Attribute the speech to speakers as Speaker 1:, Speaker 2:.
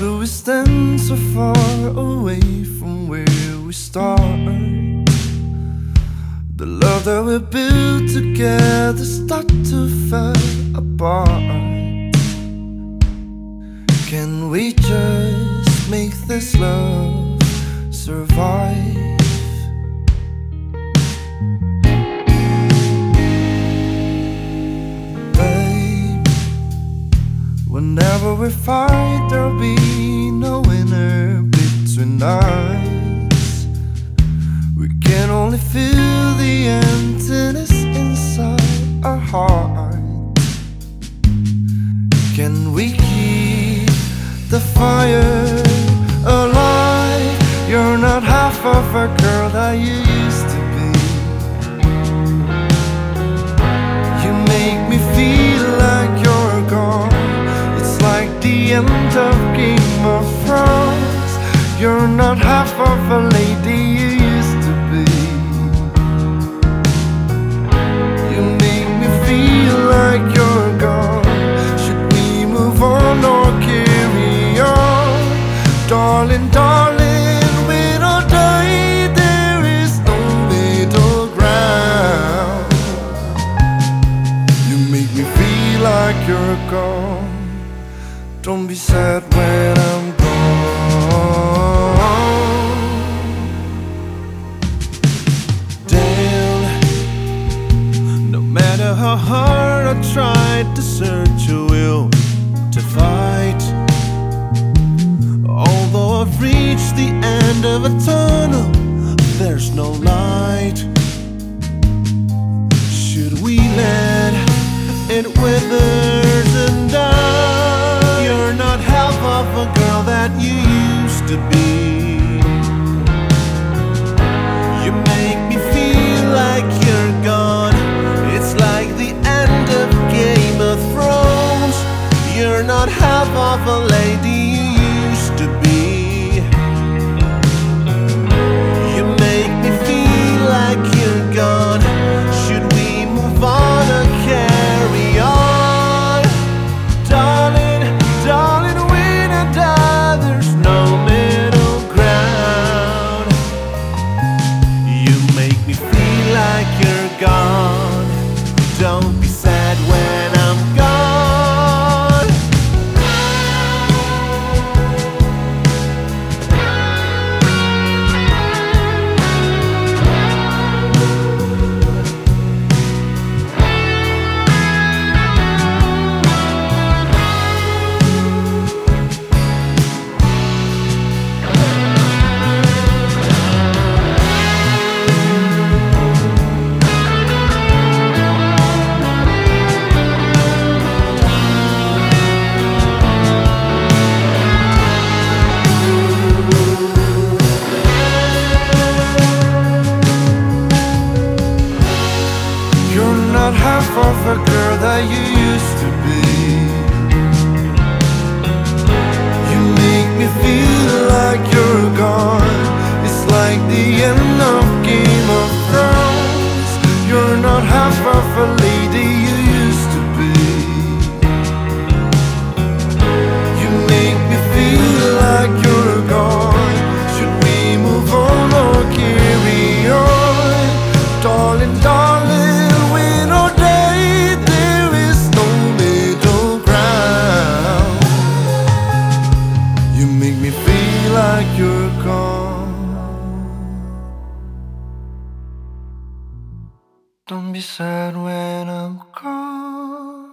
Speaker 1: do we stand so far away from where we start? The love that we built together start to fall apart. Can we just make this love survive? Babe, whenever we fight, there'll be no winner between us. We can only feel the emptiness inside our heart. Can we keep the fire alive? You're not half of a girl that you used to be. You make me feel like you're gone. It's like the end of Game of Thrones. You're not half of a lady you used to be. You make me feel like you're gone. Should we move on or carry on? Darling, darling, without day there is no middle ground. You make me feel like you're gone. Don't be sad when I'm gone.
Speaker 2: Damn, no matter how hard I tried to search your will to fight, although I've reached the end of a tunnel, there's no light. Should we let it withers and die? You're not half of a girl that you used to be. You make me feel like you're gone. It's like the end of Game of Thrones. You're not half of a lady you used to be. You make me feel like you're gone. Should we move on or carry on? Darling, darling, when I die, there's no middle ground. You make me feel like you're gone. Don't be sad when I'm gone.
Speaker 1: You're not half of a girl that you used to be. You make me feel like you're gone. It's like the end of Game of Thrones. You're not half of a lady you used to be. You make me feel like you're gone. Should we move on or carry on? Darling, darling, without day there is no middle ground. You make me feel like you're gone. Don't be sad when I'm gone.